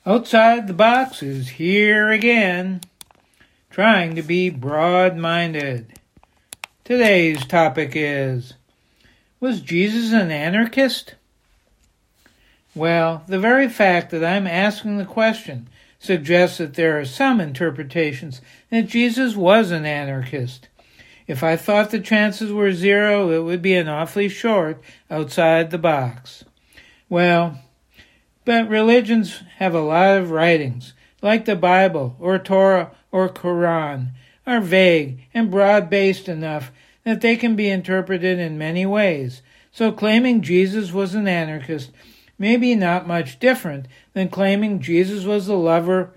Outside the Box is here again, trying to be broad-minded. Today's topic is, was Jesus an anarchist? Well, the very fact that I'm asking the question suggests that there are some interpretations that Jesus was an anarchist. If I thought the chances were zero, it would be an awfully short outside the box. Well, but religions have a lot of writings, like the Bible or Torah or Quran, are vague and broad-based enough that they can be interpreted in many ways. So claiming Jesus was an anarchist may be not much different than claiming Jesus was the lover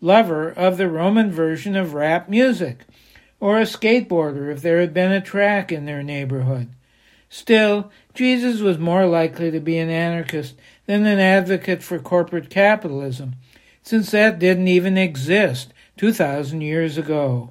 of the Roman version of rap music, or a skateboarder if there had been a track in their neighborhood. Still, Jesus was more likely to be an anarchist than an advocate for corporate capitalism, since that didn't even exist 2,000 years ago.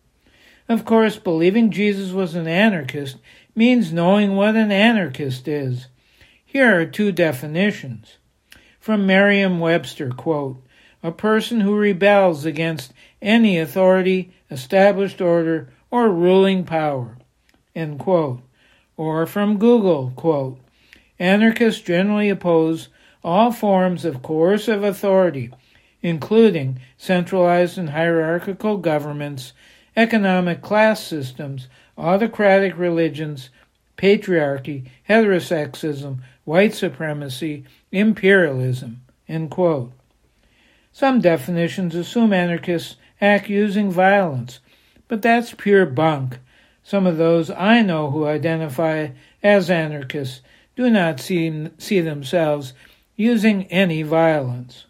Of course, believing Jesus was an anarchist means knowing what an anarchist is. Here are two definitions. From Merriam-Webster, quote, "A person who rebels against any authority, established order, or ruling power," end quote. Or from Google, quote, "Anarchists generally oppose all forms of coercive authority, including centralized and hierarchical governments, economic class systems, autocratic religions, patriarchy, heterosexism, white supremacy, imperialism," end quote. Some definitions assume anarchists act using violence, but that's pure bunk. Some of those I know who identify as anarchists do not see themselves using any violence.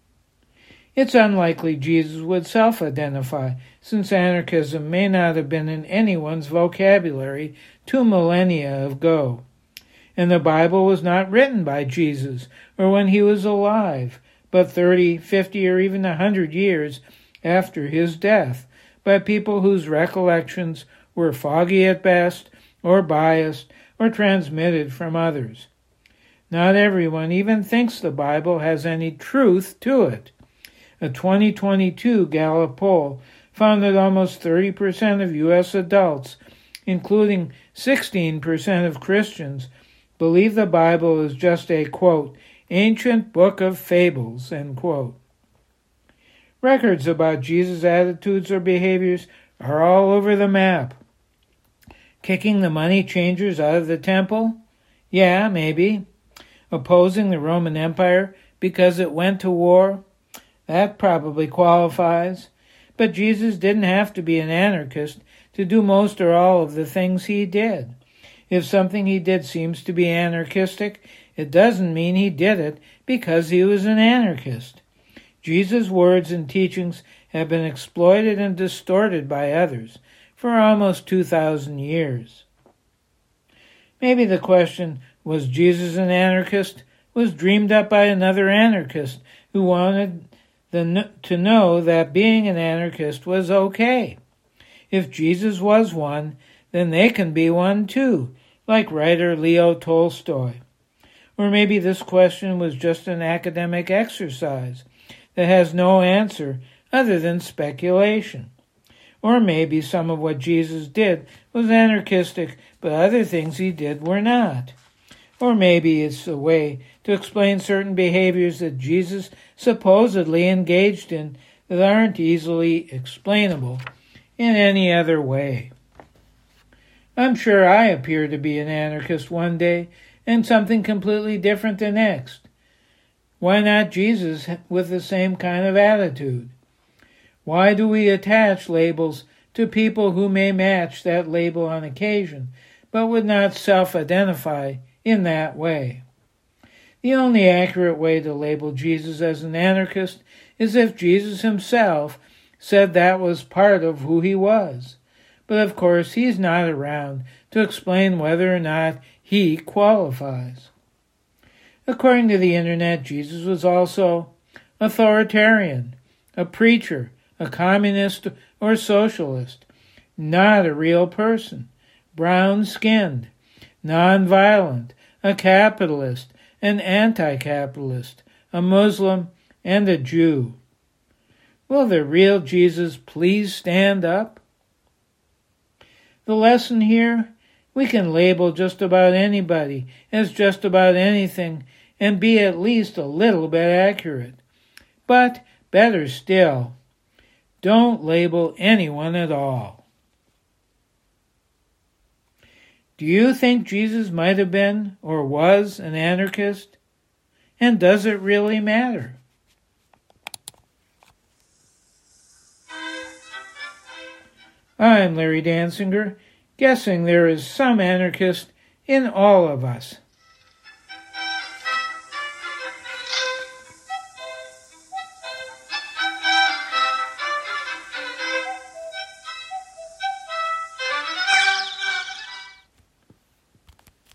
It's unlikely Jesus would self-identify, since anarchism may not have been in anyone's vocabulary 2 millennia ago. And the Bible was not written by Jesus or when he was alive, but 30, 50, or even 100 years after his death, by people whose recollections were foggy at best, or biased, or transmitted from others. Not everyone even thinks the Bible has any truth to it. A 2022 Gallup poll found that almost 30% of U.S. adults, including 16% of Christians, believe the Bible is just a, quote, "ancient book of fables," end quote. Records about Jesus' attitudes or behaviors are all over the map. Kicking the money changers out of the temple? Yeah, maybe. Opposing the Roman Empire because it went to war? That probably qualifies. But Jesus didn't have to be an anarchist to do most or all of the things he did. If something he did seems to be anarchistic, it doesn't mean he did it because he was an anarchist. Jesus' words and teachings have been exploited and distorted by others for almost 2,000 years. Maybe the question, was Jesus an anarchist, was dreamed up by another anarchist who wanted to know that being an anarchist was okay. If Jesus was one, then they can be one too, like writer Leo Tolstoy. Or maybe this question was just an academic exercise that has no answer other than speculation. Or maybe some of what Jesus did was anarchistic, but other things he did were not. Or maybe it's a way to explain certain behaviors that Jesus supposedly engaged in that aren't easily explainable in any other way. I'm sure I appear to be an anarchist one day and something completely different the next. Why not Jesus with the same kind of attitude? Why do we attach labels to people who may match that label on occasion, but would not self-identify in that way? The only accurate way to label Jesus as an anarchist is if Jesus himself said that was part of who he was. But of course, he's not around to explain whether or not he qualifies. According to the internet, Jesus was also authoritarian, a preacher, a communist or socialist, not a real person, brown-skinned, non-violent, a capitalist, an anti-capitalist, a Muslim, and a Jew. Will the real Jesus please stand up? The lesson here, we can label just about anybody as just about anything and be at least a little bit accurate. But better still, don't label anyone at all. Do you think Jesus might have been or was an anarchist? And does it really matter? I'm Larry Dansinger, guessing there is some anarchist in all of us.